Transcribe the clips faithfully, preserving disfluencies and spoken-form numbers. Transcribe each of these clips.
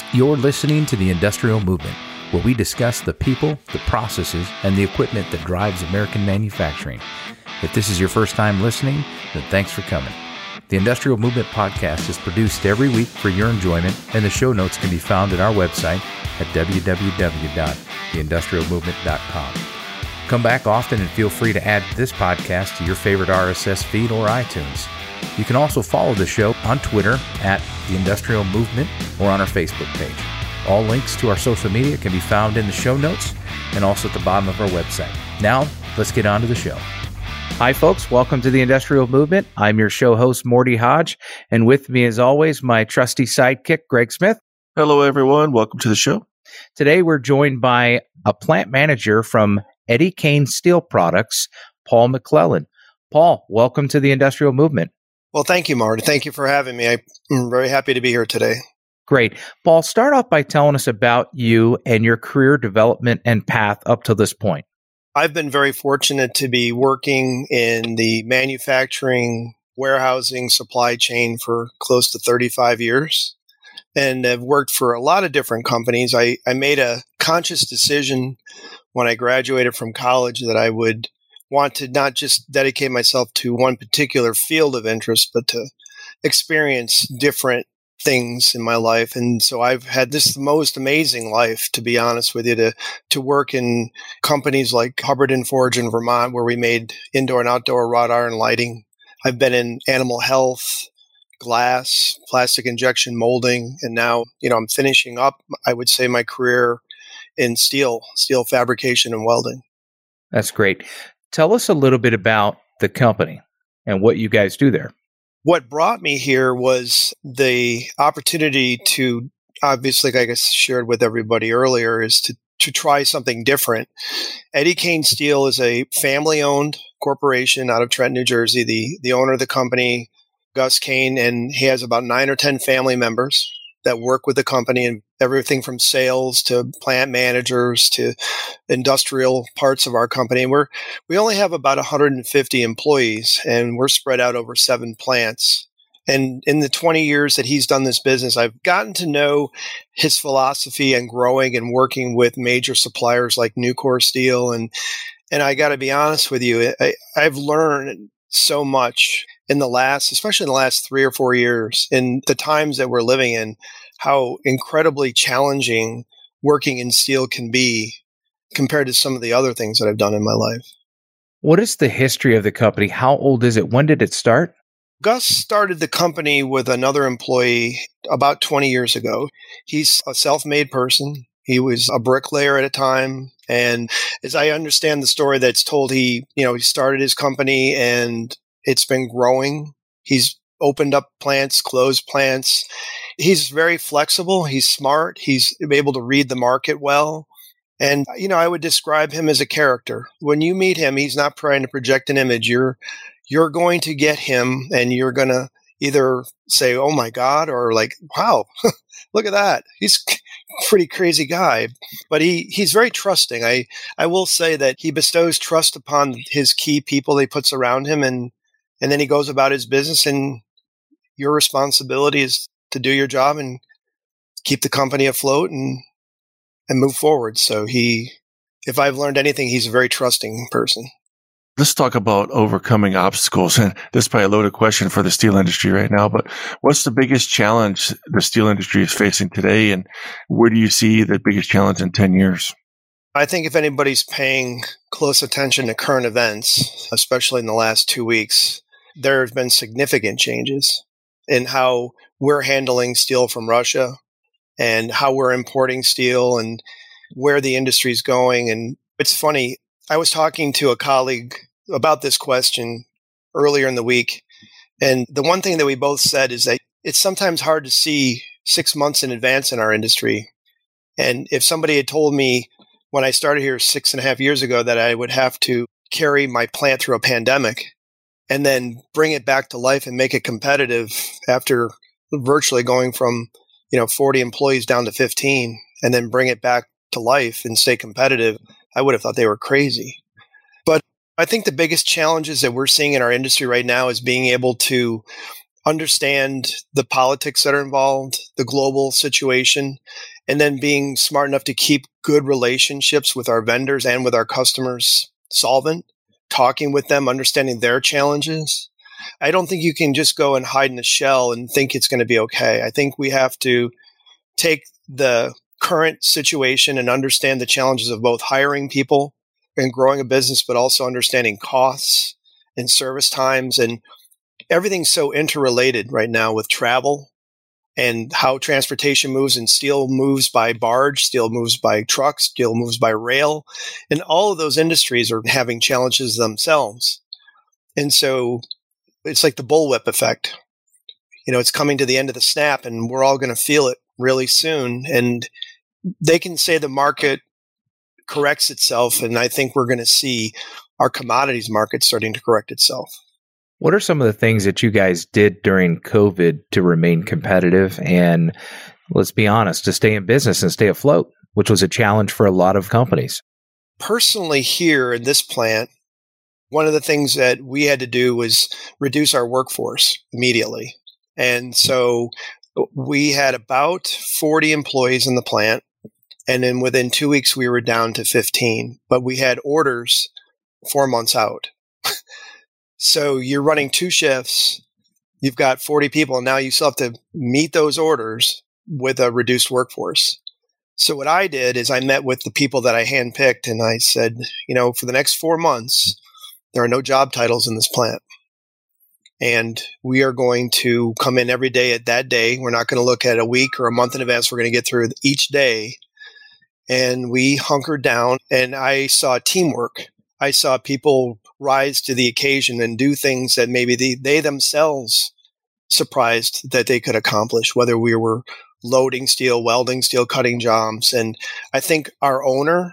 You're listening to the Industrial Movement, where we discuss the people, the processes, and the equipment that drives American manufacturing. If this is your first time listening, then thanks for coming. The Industrial Movement podcast is produced every week for your enjoyment, and the show notes can be found at our website at w w w dot the industrial movement dot com. Come back often and feel free to add this podcast to your favorite R S S feed or iTunes. You can also follow the show on Twitter at The Industrial Movement or on our Facebook page. All links to our social media can be found in the show notes and also at the bottom of our website. Now, let's get on to the show. Hi, folks. Welcome to the Industrial Movement. I'm your show host, Morty Hodge, and with me, as always, my trusty sidekick, Greg Smith. Hello, everyone. Welcome to the show. Today, we're joined by a plant manager from Eddie Kane Steel Products, Paul McClellan. Paul, welcome to the Industrial Movement. Well, thank you, Marty. Thank you for having me. I'm very happy to be here today. Great. Paul, start off by telling us about you and your career development and path up to this point. I've been very fortunate to be working in the manufacturing, warehousing, supply chain for close to thirty-five years, and have worked for a lot of different companies. I, I made a conscious decision when I graduated from college that I would want to not just dedicate myself to one particular field of interest, but to experience different things in my life. And so I've had this most amazing life, to be honest with you, to, to work in companies like Hubbard and Forge in Vermont, where we made indoor and outdoor wrought iron lighting. I've been in animal health, glass, plastic injection molding, and now, you know, I'm finishing up, I would say, my career in steel, steel fabrication and welding. That's great. Tell us a little bit about the company and what you guys do there. What brought me here was the opportunity to, obviously, like I shared with everybody earlier, is to, to try something different. Eddie Kane Steel is a family-owned corporation out of Trenton, New Jersey. The, the owner of the company, Gus Kane, and he has about nine or ten family members that work with the company, and everything from sales to plant managers to industrial parts of our company. And we're, we only have about one hundred fifty employees, and we're spread out over seven plants. And in the twenty years that he's done this business, I've gotten to know his philosophy and growing and working with major suppliers like Nucor Steel. And, and I got to be honest with you, I, I've learned so much in the last, especially in the last three or four years, in the times that we're living in, how incredibly challenging working in steel can be compared to some of the other things that I've done in my life. What is the history of the company? How old is it? When did it start? Gus started the company with another employee about twenty years ago. He's a self-made person. He was a bricklayer at a time. And as I understand the story that's told, he, you know, he started his company and it's been growing. He's opened up plants, closed plants. He's very flexible. He's smart. He's able to read the market well. And, you know, I would describe him as a character. When you meet him, he's not trying to project an image. You're, you're going to get him and you're going to either say, oh my God, or like, wow, look at that. He's a pretty crazy guy, but he, he's very trusting. I, I will say that he bestows trust upon his key people that he puts around him, and And then he goes about his business, and your responsibility is to do your job and keep the company afloat and and move forward. So he, if I've learned anything, he's a very trusting person. Let's talk about overcoming obstacles. And this is probably a loaded question for the steel industry right now, but what's the biggest challenge the steel industry is facing today? And where do you see the biggest challenge in ten years? I think if anybody's paying close attention to current events, especially in the last two weeks, there have been significant changes in how we're handling steel from Russia and how we're importing steel and where the industry is going. And it's funny, I was talking to a colleague about this question earlier in the week. And the one thing that we both said is that it's sometimes hard to see six months in advance in our industry. And if somebody had told me when I started here six and a half years ago that I would have to carry my plant through a pandemic and then bring it back to life and make it competitive after virtually going from, you know, forty employees down to fifteen, and then bring it back to life and stay competitive, I would have thought they were crazy. But I think the biggest challenges that we're seeing in our industry right now is being able to understand the politics that are involved, the global situation, and then being smart enough to keep good relationships with our vendors and with our customers solvent, talking with them, understanding their challenges. I don't think you can just go and hide in a shell and think it's going to be okay. I think we have to take the current situation and understand the challenges of both hiring people and growing a business, but also understanding costs and service times. And everything's so interrelated right now with travel and how transportation moves, and steel moves by barge, steel moves by truck, steel moves by rail. And all of those industries are having challenges themselves. And so it's like the bullwhip effect. You know, it's coming to the end of the snap, and we're all going to feel it really soon. And they can say the market corrects itself, and I think we're going to see our commodities market starting to correct itself. What are some of the things that you guys did during COVID to remain competitive and, let's be honest, to stay in business and stay afloat, which was a challenge for a lot of companies? Personally, here in this plant, one of the things that we had to do was reduce our workforce immediately. And so we had about forty employees in the plant. And then within two weeks, we were down to fifteen. But we had orders four months out. So you're running two shifts. You've got forty people. And now you still have to meet those orders with a reduced workforce. So what I did is I met with the people that I handpicked, and I said, you know, for the next four months, there are no job titles in this plant. And we are going to come in every day at that day. We're not going to look at a week or a month in advance. We're going to get through each day. And we hunkered down, and I saw teamwork. I saw people rise to the occasion and do things that maybe they, they themselves surprised that they could accomplish, whether we were loading steel, welding steel, cutting jobs. And I think our owner,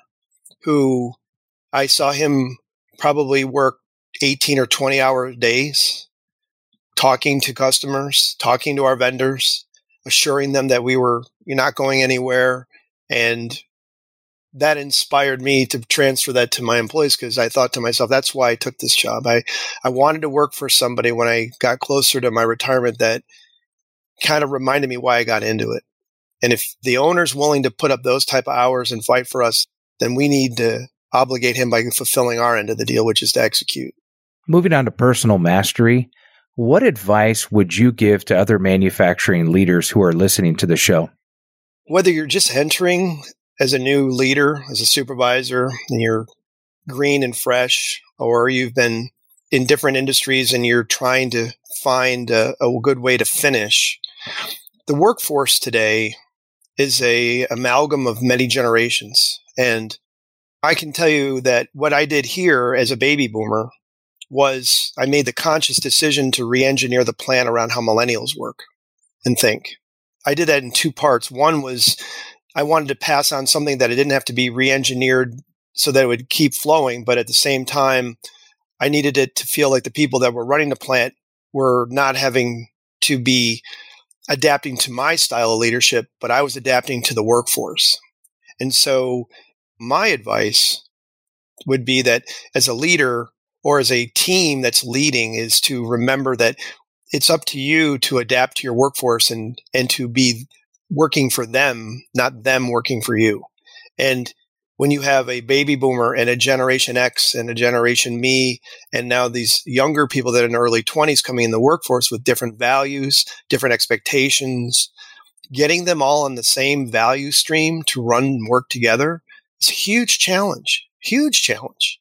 who I saw him probably work eighteen or twenty hour days, talking to customers, talking to our vendors, assuring them that we were you're not going anywhere. And that inspired me to transfer that to my employees, because I thought to myself, that's why I took this job. I, I wanted to work for somebody when I got closer to my retirement that kind of reminded me why I got into it. And if the owner's willing to put up those type of hours and fight for us, then we need to obligate him by fulfilling our end of the deal, which is to execute. Moving on to personal mastery, what advice would you give to other manufacturing leaders who are listening to the show? Whether you're just entering as a new leader, as a supervisor, and you're green and fresh, or you've been in different industries and you're trying to find a, a good way to finish, the workforce today is a amalgam of many generations. And I can tell you that what I did here as a baby boomer was I made the conscious decision to re-engineer the plan around how millennials work and think. I did that in two parts. One was I wanted to pass on something that it didn't have to be re-engineered so that it would keep flowing. But at the same time, I needed it to feel like the people that were running the plant were not having to be adapting to my style of leadership, but I was adapting to the workforce. And so my advice would be that as a leader or as a team that's leading is to remember that it's up to you to adapt to your workforce and, and to be working for them, not them working for you. And when you have a baby boomer and a Generation X and a Generation Me, and now these younger people that are in their early twenties coming in the workforce with different values, different expectations, getting them all on the same value stream to run and work together is a huge challenge, huge challenge.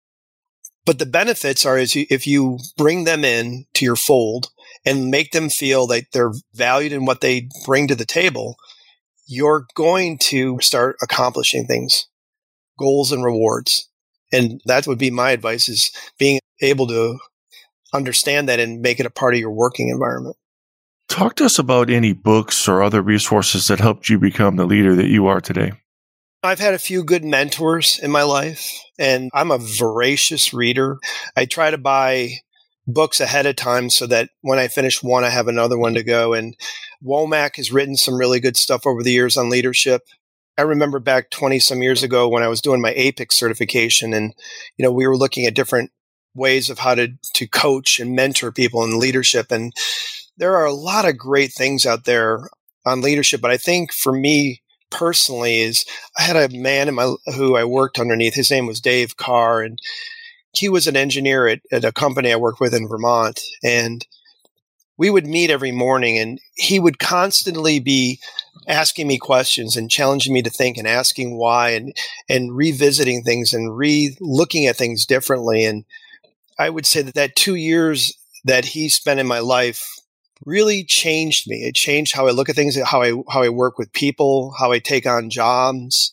But the benefits are is if you bring them in to your fold and make them feel that they're valued in what they bring to the table, you're going to start accomplishing things, goals and rewards. And that would be my advice, is being able to understand that and make it a part of your working environment. Talk to us about any books or other resources that helped you become the leader that you are today. I've had a few good mentors in my life, and I'm a voracious reader. I try to buy books ahead of time so that when I finish one, I have another one to go. And Womack has written some really good stuff over the years on leadership. I remember back twenty some years ago when I was doing my A P I C certification, and, you know, we were looking at different ways of how to, to coach and mentor people in leadership. And there are a lot of great things out there on leadership, but I think for me personally is I had a man in my who I worked underneath. His name was Dave Carr, and he was an engineer at, at a company I worked with in Vermont. And we would meet every morning, and he would constantly be asking me questions and challenging me to think and asking why and and revisiting things and re-looking at things differently. And I would say that that two years that he spent in my life really changed me. It changed how I look at things, how I how I work with people, how I take on jobs.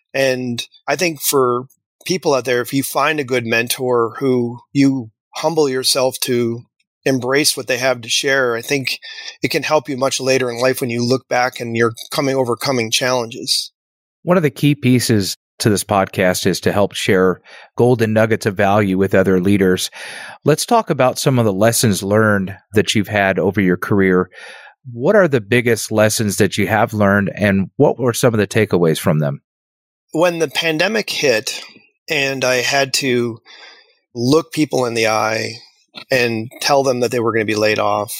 And I think for people out there, if you find a good mentor who you humble yourself to embrace what they have to share, I think it can help you much later in life when you look back and you're coming overcoming challenges. One of the key pieces to this podcast is to help share golden nuggets of value with other leaders. Let's talk about some of the lessons learned that you've had over your career. What are the biggest lessons that you have learned, and what were some of the takeaways from them? When the pandemic hit and I had to look people in the eye and tell them that they were going to be laid off,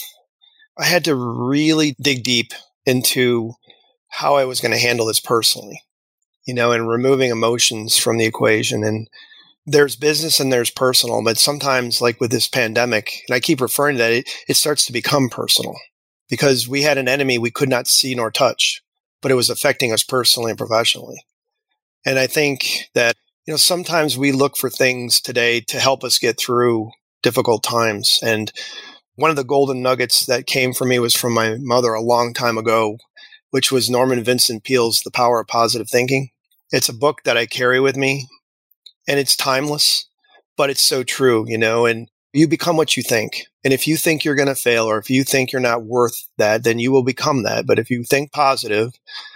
I had to really dig deep into how I was going to handle this personally, you know, and removing emotions from the equation. And there's business and there's personal, but sometimes, like with this pandemic, and I keep referring to that, it, it starts to become personal because we had an enemy we could not see nor touch, but it was affecting us personally and professionally. And I think that, you know, sometimes we look for things today to help us get through difficult times. And one of the golden nuggets that came from me was from my mother a long time ago, which was Norman Vincent Peale's The Power of Positive Thinking. It's a book that I carry with me, and it's timeless, but it's so true, you know, and you become what you think. And if you think you're going to fail, or if you think you're not worth that, then you will become that. But if you think positive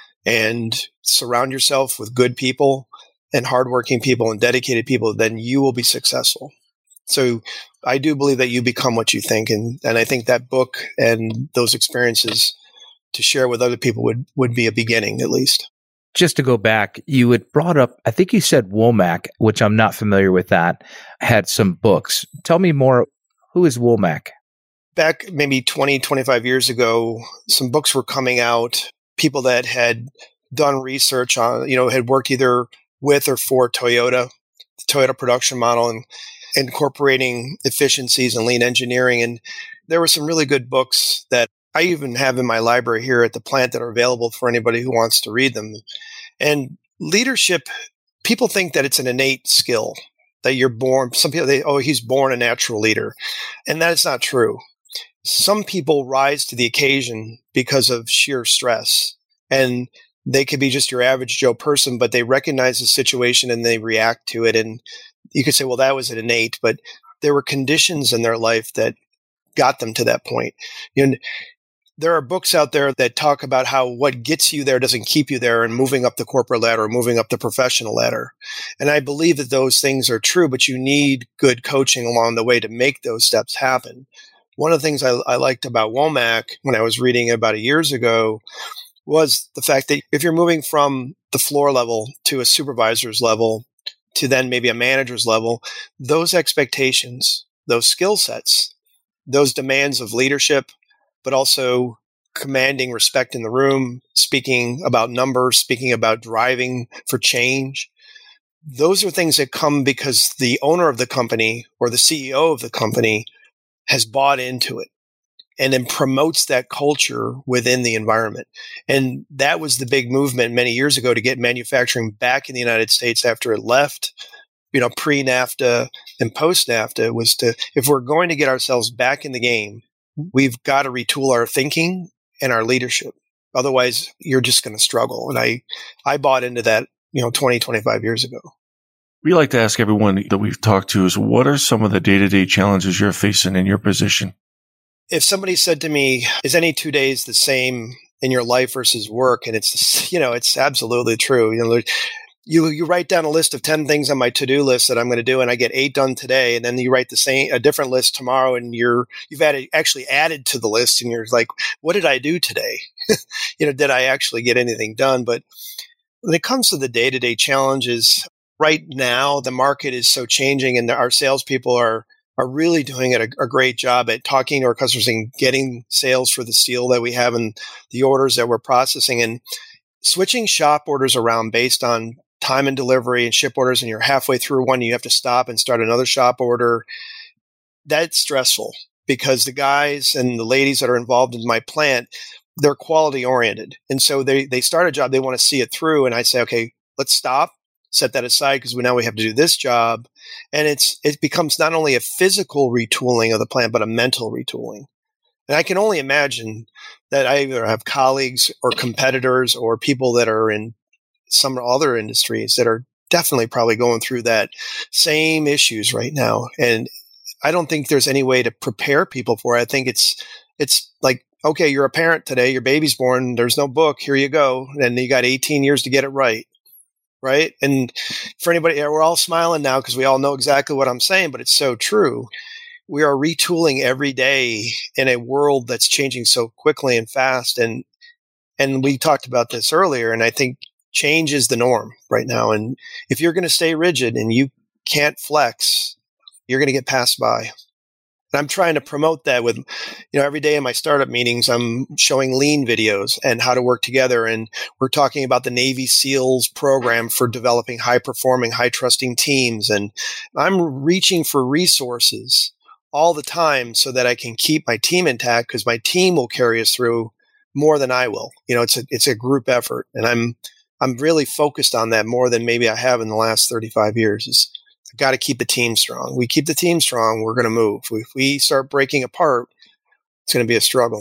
and surround yourself with good people and hardworking people and dedicated people, then you will be successful. So I do believe that you become what you think. And, and I think that book and those experiences to share with other people would, would be a beginning, at least. Just to go back, you had brought up, I think you said Womack, which I'm not familiar with that, had some books. Tell me more. Who is Womack? Back maybe twenty, twenty-five years ago, some books were coming out. People that had done research on, you know, had worked either with or for Toyota, the Toyota production model, and incorporating efficiencies and lean engineering. And there were some really good books that I even have in my library here at the plant that are available for anybody who wants to read them. And leadership, people think that it's an innate skill, that you're born. Some people, they, oh, he's born a natural leader. And that is not true. Some people rise to the occasion because of sheer stress. And they could be just your average Joe person, but they recognize the situation and they react to it. And you could say, well, that was an innate, but there were conditions in their life that got them to that point. You know, there are books out there that talk about how what gets you there doesn't keep you there, and moving up the corporate ladder or moving up the professional ladder. And I believe that those things are true, but you need good coaching along the way to make those steps happen. One of the things I, I liked about Womack when I was reading about a years ago was the fact that if you're moving from the floor level to a supervisor's level to then maybe a manager's level, those expectations, those skill sets, those demands of leadership, but also commanding respect in the room, speaking about numbers, speaking about driving for change. Those are things that come because the owner of the company or the C E O of the company has bought into it and then promotes that culture within the environment. And that was the big movement many years ago to get manufacturing back in the United States after it left, you know, pre-NAFTA and post-NAFTA, was to, if we're going to get ourselves back in the game, we've got to retool our thinking and our leadership. Otherwise, you're just going to struggle. And I, I bought into that, you know, twenty, twenty-five years ago. We like to ask everyone that we've talked to is, what are some of the day-to-day challenges you're facing in your position? If somebody said to me, is any two days the same in your life versus work? And it's, you know, it's absolutely true. You know, you, you write down a list of ten things on my to-do list that I'm going to do, and I get eight done today. And then you write the same, a different list tomorrow, and you're, you've added, actually added to the list, and you're like, what did I do today? You know, did I actually get anything done? But when it comes to the day-to-day challenges, right now, the market is so changing, and our salespeople are are really doing a, a great job at talking to our customers and getting sales for the steel that we have and the orders that we're processing, and switching shop orders around based on time and delivery and ship orders, and you're halfway through one, you have to stop and start another shop order. That's stressful because the guys and the ladies that are involved in my plant, they're quality oriented. And so they, they start a job, they want to see it through. And I say, okay, let's stop, set that aside because we now we have to do this job. And it's it becomes not only a physical retooling of the plant, but a mental retooling. And I can only imagine that I either have colleagues or competitors or people that are in some other industries that are definitely probably going through that same issues right now. And I don't think there's any way to prepare people for it. I think it's it's like, okay, you're a parent today, your baby's born, there's no book, here you go. And you got eighteen years to get it right. Right. And for anybody, we're all smiling now because we all know exactly what I'm saying, but it's so true. We are retooling every day in a world that's changing so quickly and fast. And, and we talked about this earlier, and I think change is the norm right now. And if you're going to stay rigid and you can't flex, you're going to get passed by. And I'm trying to promote that with, you know, every day in my startup meetings, I'm showing lean videos and how to work together. And we're talking about the Navy SEALs program for developing high performing, high trusting teams. And I'm reaching for resources all the time so that I can keep my team intact, because my team will carry us through more than I will. You know, it's a, it's a group effort. And I'm, I'm really focused on that more than maybe I have in the last thirty-five years. Is got to keep the team strong. We keep the team strong, we're going to move. If we start breaking apart, it's going to be a struggle.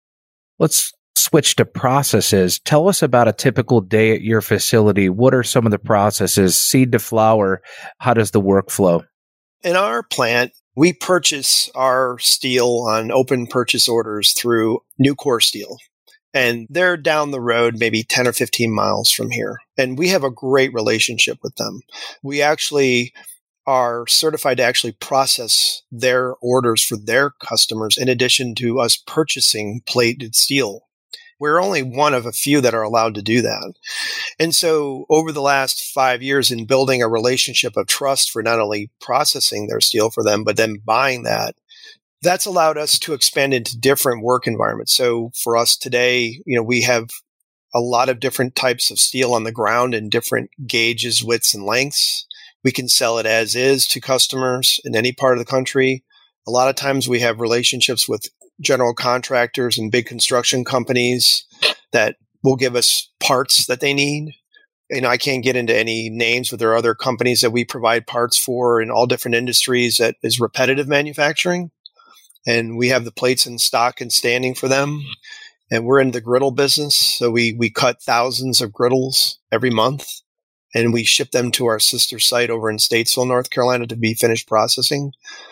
Let's switch to processes. Tell us about a typical day at your facility. What are some of the processes, seed to flower? How does the work flow? In our plant, we purchase our steel on open purchase orders through Nucor Steel. And they're down the road, maybe ten or fifteen miles from here. And we have a great relationship with them. We actually are certified to actually process their orders for their customers in addition to us purchasing plated steel. We're only one of a few that are allowed to do that. And so over the last five years in building a relationship of trust for not only processing their steel for them, but then buying that, that's allowed us to expand into different work environments. So for us today, you know, we have a lot of different types of steel on the ground in different gauges, widths, and lengths. We can sell it as is to customers in any part of the country. A lot of times we have relationships with general contractors and big construction companies that will give us parts that they need. You know, I can't get into any names, but there are other companies that we provide parts for in all different industries that is repetitive manufacturing. And we have the plates in stock and standing for them. And we're in the griddle business. So we, we cut thousands of griddles every month. And we ship them to our sister site over in Statesville, North Carolina, to be finished processing.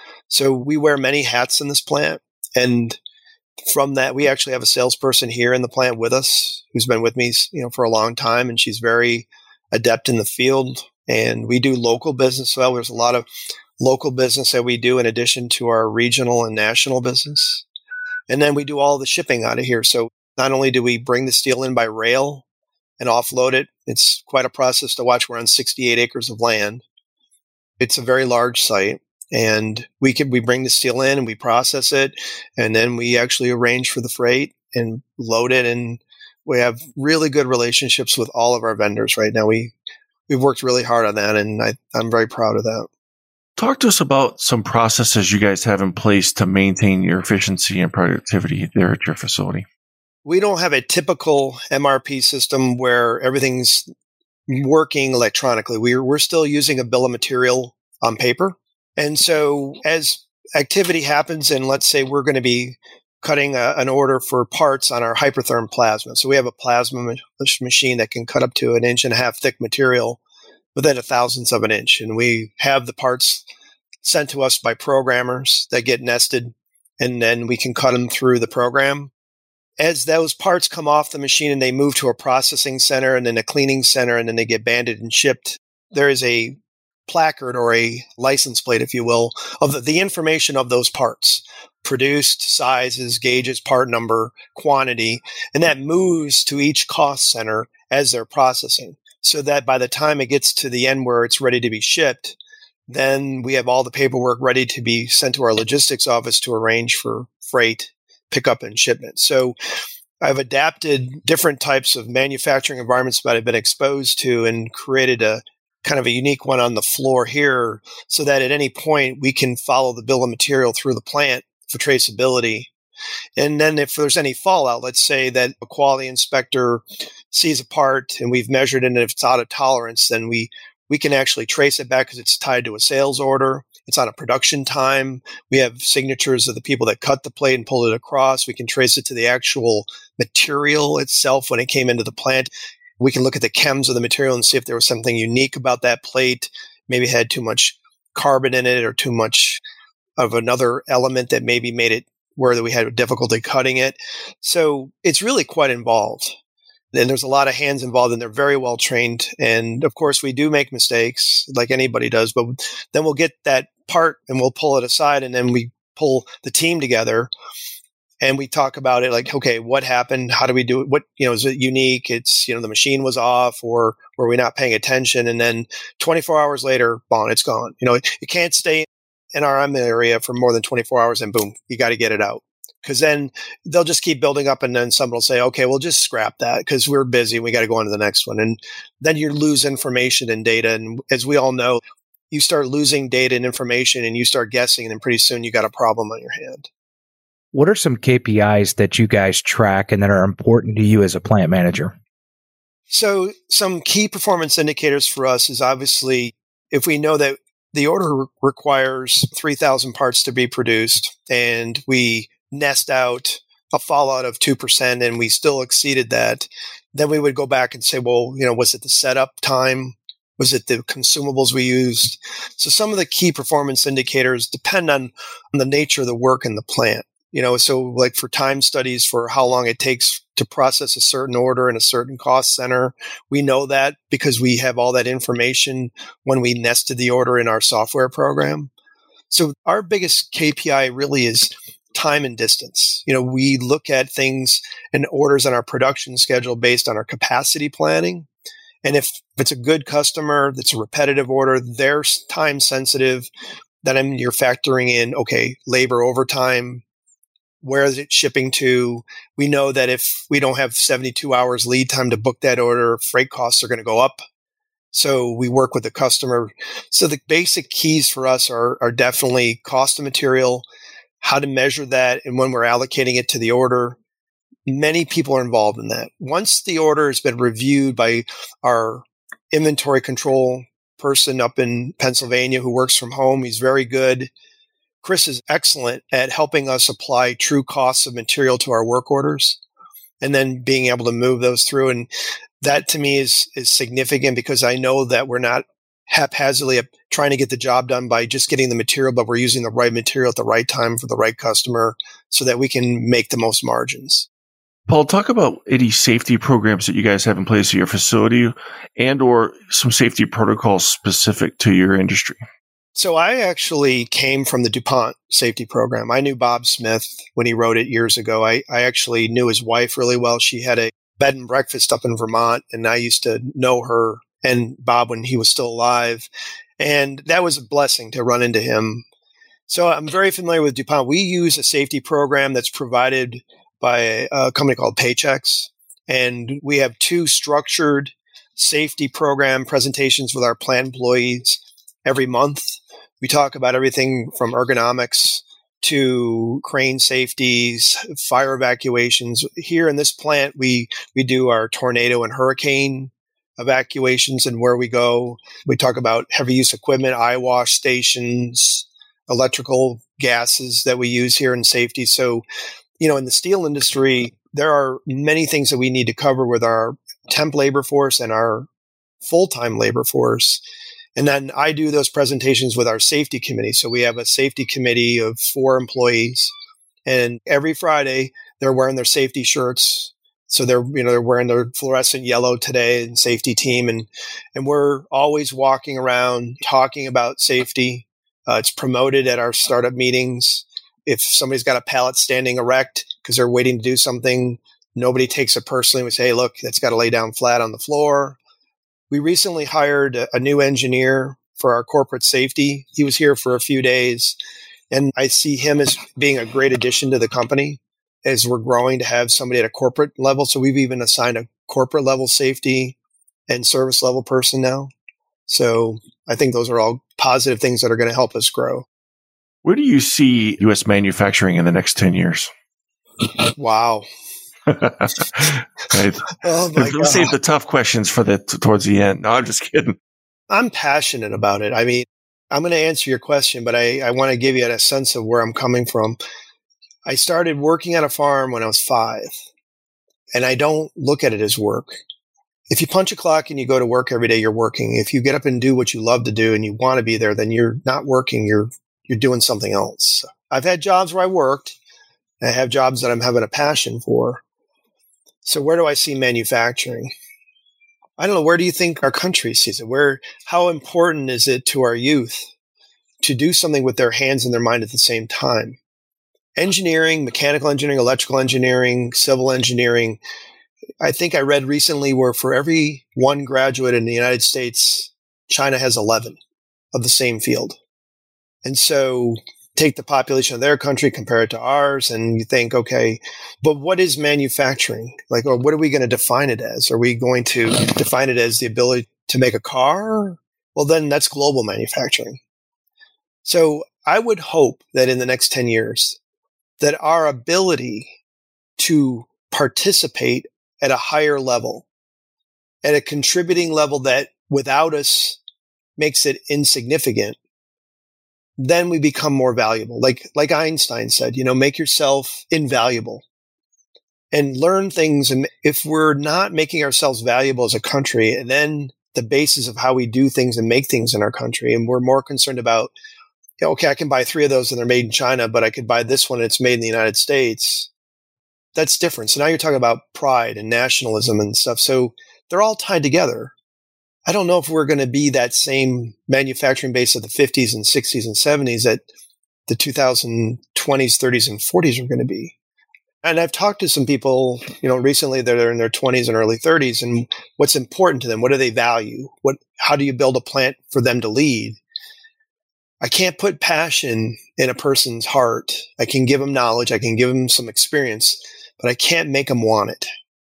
So we wear many hats in this plant. And from that, we actually have a salesperson here in the plant with us who's been with me, you know, for a long time. And she's very adept in the field. And we do local business. Well, there's a lot of local business that we do in addition to our regional and national business. And then we do all the shipping out of here. So not only do we bring the steel in by rail and offload it, it's quite a process to watch. We're on sixty-eight acres of land. It's a very large site. And we can, we bring the steel in and we process it. And then we actually arrange for the freight and load it. And we have really good relationships with all of our vendors right now. We, we've worked really hard on that. And I, I'm very proud of that. Talk to us about some processes you guys have in place to maintain your efficiency and productivity there at your facility. We don't have a typical M R P system where everything's working electronically. We're, we're still using a bill of material on paper. And so as activity happens, and let's say we're going to be cutting a, an order for parts on our Hypertherm plasma. So we have a plasma ma- machine that can cut up to an inch and a half thick material within a thousandth of an inch. And we have the parts sent to us by programmers that get nested, and then we can cut them through the program. As those parts come off the machine and they move to a processing center and then a cleaning center, and then they get banded and shipped, there is a placard or a license plate, if you will, of the, the information of those parts, produced, sizes, gauges, part number, quantity, and that moves to each cost center as they're processing, so that by the time it gets to the end where it's ready to be shipped, Then we have all the paperwork ready to be sent to our logistics office to arrange for freight, pickup, and shipment. So I've adapted different types of manufacturing environments that I've been exposed to and created a kind of a unique one on the floor here so that at any point we can follow the bill of material through the plant for traceability. And then if there's any fallout, let's say that a quality inspector sees a part and we've measured it and if it's out of tolerance, then we, we can actually trace it back because it's tied to a sales order. It's on a production time. We have signatures of the people that cut the plate and pulled it across. We can trace it to the actual material itself when it came into the plant. We can look at the chems of the material and see if there was something unique about that plate. Maybe it had too much carbon in it or too much of another element that maybe made it where we had difficulty cutting it. So it's really quite involved. And there's a lot of hands involved and they're very well trained. And of course, we do make mistakes like anybody does, but then we'll get that part and we'll pull it aside and then we pull the team together and we talk about it like, okay, what happened? How do we do it? What, you know, is it unique? It's, you know, the machine was off or were we not paying attention? And then twenty-four hours later, boom, it's gone. You know, it, it can't stay in our area for more than twenty-four hours and boom, you got to get it out. Because then they'll just keep building up and then someone will say, okay, we'll just scrap that because we're busy. We got to go on to the next one. And then you lose information and data. And as we all know, you start losing data and information and you start guessing and then pretty soon you got a problem on your hand. What are some K P Is that you guys track and that are important to you as a plant manager? So some key performance indicators for us is obviously if we know that the order requires three thousand parts to be produced and we nest out a fallout of two percent and we still exceeded that, then we would go back and say, well, you know, was it the setup time? Was it the consumables we used? So some of the key performance indicators depend on, on the nature of the work in the plant. You know, so like for time studies for how long it takes to process a certain order in a certain cost center, we know that because we have all that information when we nested the order in our software program. So our biggest K P I really is time and distance. You know, we look at things and orders on our production schedule based on our capacity planning. And if it's a good customer, that's a repetitive order, they're time sensitive, then I mean, you're factoring in, okay, labor overtime, where is it shipping to? We know that if we don't have seventy-two hours lead time to book that order, freight costs are going to go up. So we work with the customer. So the basic keys for us are, are definitely cost of material, how to measure that, and when we're allocating it to the order. Many people are involved in that. Once the order has been reviewed by our inventory control person up in Pennsylvania who works from home, he's very good. Chris is excellent at helping us apply true costs of material to our work orders and then being able to move those through. And that to me is, is significant because I know that we're not haphazardly trying to get the job done by just getting the material, but we're using the right material at the right time for the right customer so that we can make the most margins. Paul, talk about any safety programs that you guys have in place at your facility and or some safety protocols specific to your industry. So I actually came from the DuPont safety program. I knew Bob Smith when he wrote it years ago. I, I actually knew his wife really well. She had a bed and breakfast up in Vermont, and I used to know her and Bob when he was still alive. And that was a blessing to run into him. So I'm very familiar with DuPont. We use a safety program that's provided by a company called Paychex. And we have two structured safety program presentations with our plant employees every month. We talk about everything from ergonomics to crane safeties, fire evacuations. Here in this plant, we, we do our tornado and hurricane evacuations and where we go. We talk about heavy use equipment, eye wash stations, electrical gases that we use here in safety. So, you know, in the steel industry, there are many things that we need to cover with our temp labor force and our full-time labor force. And then I do those presentations with our safety committee. So we have a safety committee of four employees, and every Friday they're wearing their safety shirts. So they're, you know, they're wearing their fluorescent yellow today and safety team. And, and we're always walking around talking about safety. Uh, it's promoted at our startup meetings. If somebody's got a pallet standing erect because they're waiting to do something, nobody takes it personally. We say, hey, look, that's got to lay down flat on the floor. We recently hired a, a new engineer for our corporate safety. He was here for a few days, and I see him as being a great addition to the company as we're growing to have somebody at a corporate level. So we've even assigned a corporate level safety and service level person now. So I think those are all positive things that are going to help us grow. Where do you see U S manufacturing in the next ten years? Wow. Right. Oh my Let's God. save the tough questions for the towards the end. No, I'm just kidding. I'm passionate about it. I mean, I'm going to answer your question, but I, I want to give you a sense of where I'm coming from. I started working on a farm when I was five, and I don't look at it as work. If you punch a clock and you go to work every day, you're working. If you get up and do what you love to do and you want to be there, then you're not working. You're you're doing something else. I've had jobs where I worked. I have jobs that I'm having a passion for. So where do I see manufacturing? I don't know. Where do you think our country sees it? Where, how important is it to our youth to do something with their hands and their mind at the same time? Engineering, mechanical engineering, electrical engineering, civil engineering. I think I read recently where for every one graduate in the United States, China has eleven of the same field. And so take the population of their country, compare it to ours, and you think, okay, but what is manufacturing? Like, or what are we going to define it as? Are we going to define it as the ability to make a car? Well, then that's global manufacturing. So I would hope that in the next ten years, that our ability to participate at a higher level, at a contributing level that without us makes it insignificant, then we become more valuable. Like, like Einstein said, you know, make yourself invaluable and learn things. And if we're not making ourselves valuable as a country, and then the basis of how we do things and make things in our country, and we're more concerned about, you know, okay, I can buy three of those and they're made in China, but I could buy this one and it's made in the United States. That's different. So now you're talking about pride and nationalism and stuff. So they're all tied together. I don't know if we're going to be that same manufacturing base of the fifties and sixties and seventies that the two thousand twenties, thirties, and forties are going to be. And I've talked to some people, you know, recently that are in their twenties and early thirties, and what's important to them. What do they value? What? How do you build a plant for them to lead? I can't put passion in a person's heart. I can give them knowledge. I can give them some experience, but I can't make them want it.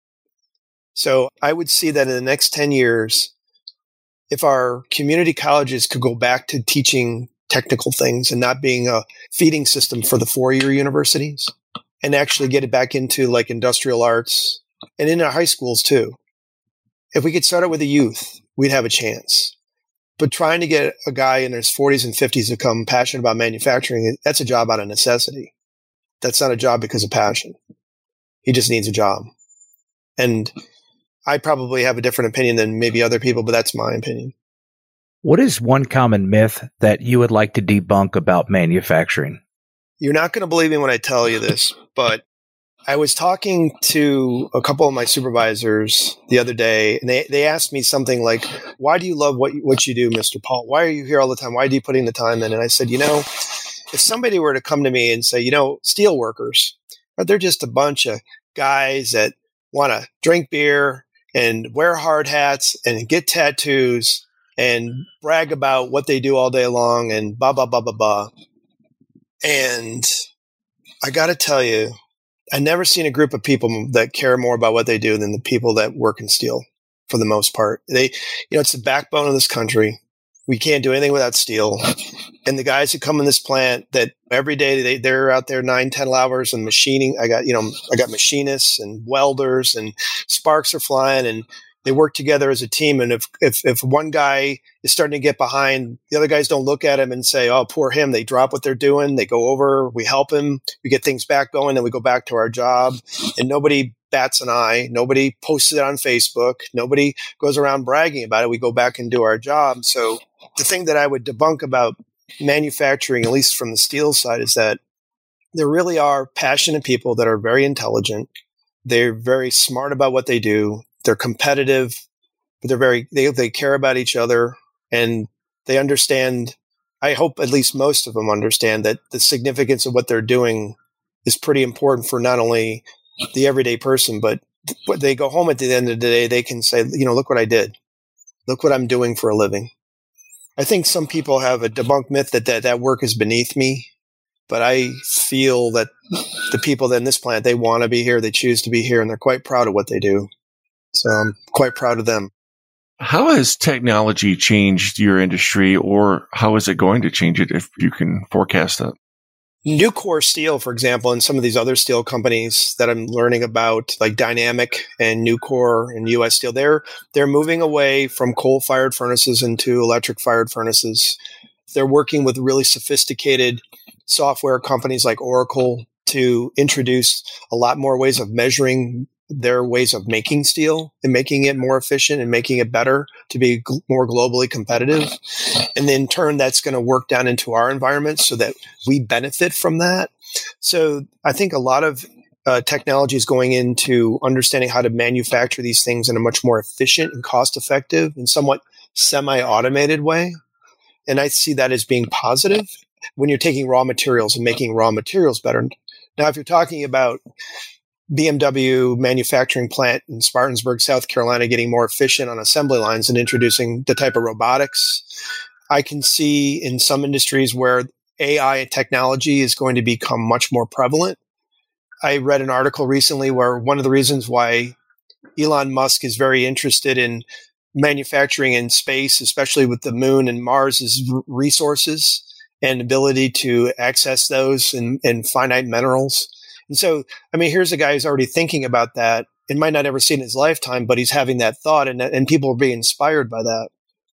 So I would see that in the next ten years, if our community colleges could go back to teaching technical things and not being a feeding system for the four-year universities, and actually get it back into like industrial arts and in our high schools too. If we could start it with the youth, we'd have a chance. But trying to get a guy in his forties and fifties to become passionate about manufacturing, that's a job out of necessity. That's not a job because of passion. He just needs a job. And I probably have a different opinion than maybe other people, but that's my opinion. What is one common myth that you would like to debunk about manufacturing? You're not going to believe me when I tell you this, but I was talking to a couple of my supervisors the other day, and they, they asked me something like, why do you love what, what you do, Mister Paul? Why are you here all the time? Why are you putting the time in? And I said, you know, if somebody were to come to me and say, you know, steel workers, they're just a bunch of guys that want to drink beer and wear hard hats and get tattoos and brag about what they do all day long and blah, blah, blah, blah, blah. And I got to tell you, I've never seen a group of people that care more about what they do than the people that work in steel for the most part. They, you know, it's the backbone of this country. We can't do anything without steel. And the guys who come in this plant that every day they, they're out there nine, ten hours and machining. I got, you know, I got machinists and welders and sparks are flying and they work together as a team. And if, if, if one guy is starting to get behind, the other guys don't look at him and say, oh, poor him. They drop what they're doing. They go over, we help him. We get things back going and we go back to our job and nobody bats an eye. Nobody posts it on Facebook. Nobody goes around bragging about it. We go back and do our job. So the thing that I would debunk about manufacturing, at least from the steel side, is that there really are passionate people that are very intelligent. They're very smart about what they do. They're competitive, but they're very, they, they care about each other and they understand. I hope at least most of them understand that the significance of what they're doing is pretty important for not only the everyday person, but when they go home at the end of the day, they can say, you know, look what I did. Look what I'm doing for a living. I think some people have a debunked myth that, that that work is beneath me, but I feel that the people in this plant, they want to be here, they choose to be here, and they're quite proud of what they do. So I'm quite proud of them. How has technology changed your industry, or how is it going to change it if you can forecast that? Nucor Steel, for example, and some of these other steel companies that I'm learning about, like Dynamic and Nucor and U S Steel, they're they're moving away from coal-fired furnaces into electric-fired furnaces. They're working with really sophisticated software companies like Oracle to introduce a lot more ways of measuring their ways of making steel and making it more efficient and making it better to be gl- more globally competitive. And in turn, that's going to work down into our environment so that we benefit from that. So I think a lot of uh, technology is going into understanding how to manufacture these things in a much more efficient and cost-effective and somewhat semi-automated way. And I see that as being positive when you're taking raw materials and making raw materials better. Now, if you're talking about B M W manufacturing plant in Spartanburg, South Carolina, getting more efficient on assembly lines and introducing the type of robotics, I can see in some industries where A I and technology is going to become much more prevalent. I read an article recently where one of the reasons why Elon Musk is very interested in manufacturing in space, especially with the moon and Mars, is r- resources and ability to access those and, and finite minerals. And so, I mean, here's a guy who's already thinking about that. It might not ever see it in his lifetime, but he's having that thought, and, and people are being inspired by that.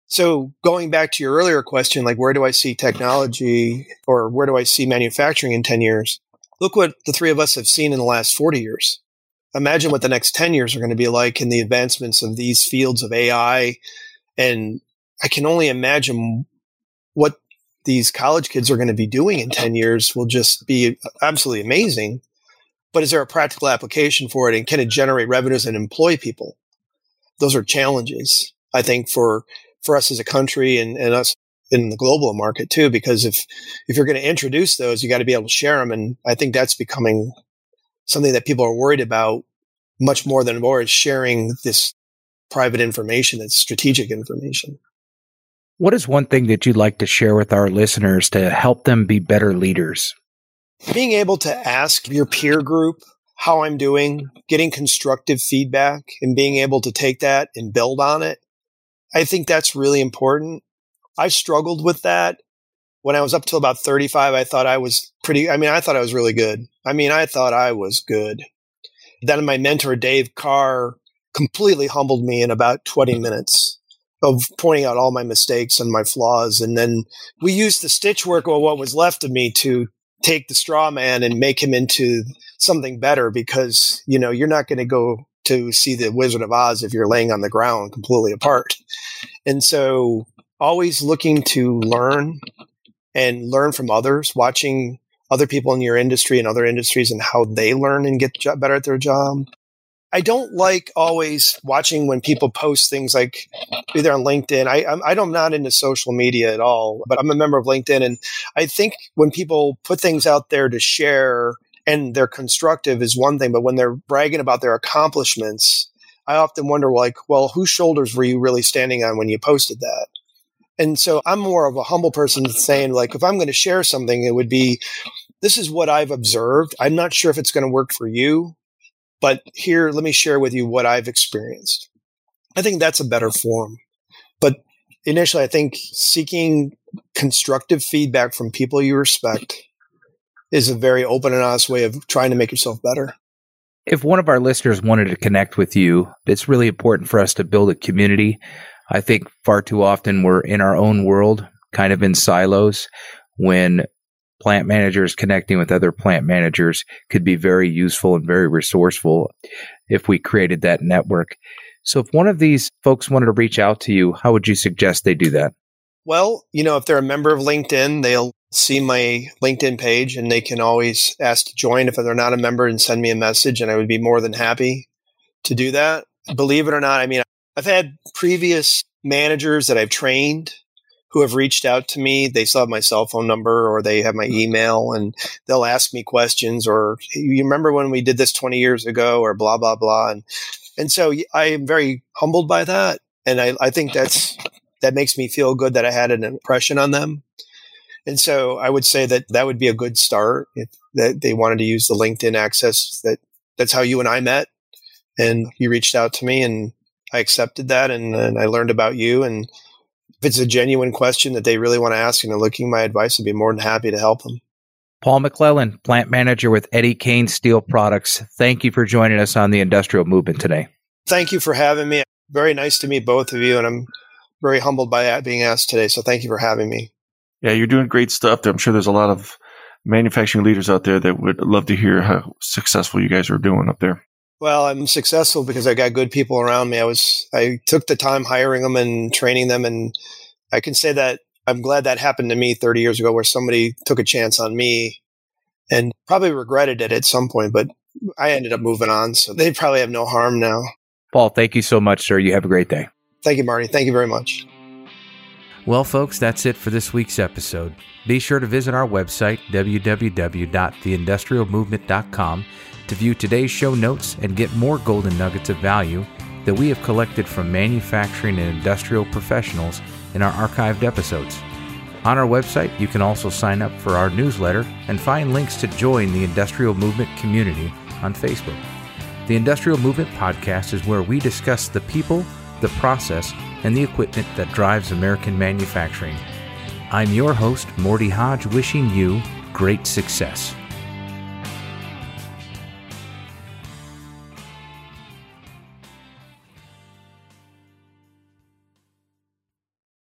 So going back to your earlier question, like, where do I see technology or where do I see manufacturing in ten years? Look what the three of us have seen in the last forty years. Imagine what the next ten years are going to be like in the advancements of these fields of A I. And I can only imagine what these college kids are going to be doing in ten years will just be absolutely amazing. But is there a practical application for it, and can it generate revenues and employ people? Those are challenges, I think, for for us as a country and, and us in the global market too, because if if you're going to introduce those, you got to be able to share them. And I think that's becoming something that people are worried about much more than more, is sharing this private information, that's strategic information. What is one thing that you'd like to share with our listeners to help them be better leaders? Being able to ask your peer group how I'm doing, getting constructive feedback, and being able to take that and build on it, I think that's really important. I struggled with that. When I was up till about thirty-five, I thought I was pretty, I mean, I thought I was really good. I mean, I thought I was good. Then my mentor, Dave Carr, completely humbled me in about twenty minutes of pointing out all my mistakes and my flaws. And then we used the stitch work, or what was left of me, to take the straw man and make him into something better, because, you know, you're not going to go to see the Wizard of Oz if you're laying on the ground completely apart. And so always looking to learn and learn from others, watching other people in your industry and other industries and how they learn and get jo- better at their job. I don't like always watching when people post things like either on LinkedIn. I, I'm, I'm not into social media at all, but I'm a member of LinkedIn. And I think when people put things out there to share and they're constructive is one thing, but when they're bragging about their accomplishments, I often wonder, like, well, whose shoulders were you really standing on when you posted that? And so I'm more of a humble person saying, like, if I'm going to share something, it would be, this is what I've observed. I'm not sure if it's going to work for you, but here, let me share with you what I've experienced. I think that's a better form. But initially, I think seeking constructive feedback from people you respect is a very open and honest way of trying to make yourself better. If one of our listeners wanted to connect with you, it's really important for us to build a community. I think far too often we're in our own world, kind of in silos, when plant managers connecting with other plant managers could be very useful and very resourceful if we created that network. So if one of these folks wanted to reach out to you, how would you suggest they do that? Well, you know, if they're a member of LinkedIn, they'll see my LinkedIn page and they can always ask to join if they're not a member and send me a message, and I would be more than happy to do that. Believe it or not, I mean, I've had previous managers that I've trained who have reached out to me. They still have my cell phone number or they have my email, and they'll ask me questions, or you remember when we did this twenty years ago, or blah, blah, blah. And, and so I am very humbled by that. And I, I think that's, that makes me feel good that I had an impression on them. And so I would say that that would be a good start if that they wanted to use the LinkedIn access. That that's how you and I met. And you reached out to me and I accepted that. And, and I learned about you. And if it's a genuine question that they really want to ask and they're looking my advice, I'd be more than happy to help them. Paul McClellan, plant manager with Eddie Kane Steel Products. Thank you for joining us on the Industrial Movement today. Thank you for having me. Very nice to meet both of you. And I'm very humbled by being asked today. So thank you for having me. Yeah, you're doing great stuff. I'm sure there's a lot of manufacturing leaders out there that would love to hear how successful you guys are doing up there. Well, I'm successful because I got good people around me. I was, I took the time hiring them and training them. And I can say that I'm glad that happened to me thirty years ago where somebody took a chance on me and probably regretted it at some point, but I ended up moving on. So they probably have no harm now. Paul, thank you so much, sir. You have a great day. Thank you, Marty. Thank you very much. Well, folks, that's it for this week's episode. Be sure to visit our website, w w w dot the industrial movement dot com, to view today's show notes and get more golden nuggets of value that we have collected from manufacturing and industrial professionals in our archived episodes. On our website, you can also sign up for our newsletter and find links to join the Industrial Movement community on Facebook. The Industrial Movement Podcast is where we discuss the people, the process, and the equipment that drives American manufacturing. I'm your host, Morty Hodge, wishing you great success.